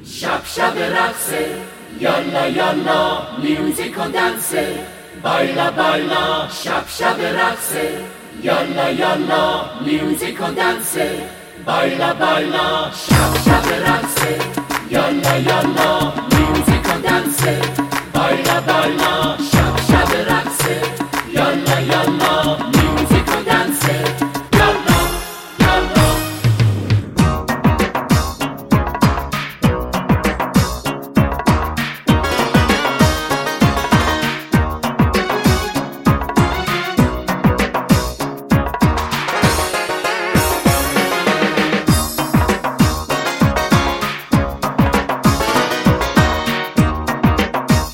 شب رقصه، یالا یالا میوزیک و دنسه، بایلا بایلا شب رقصه، یالا یالا میوزیک و دنسه، بایلا بایلا شب رقصه، یالا یالا میوزیک و دنسه، بایلا بایلا شب رقصه، یالا یالا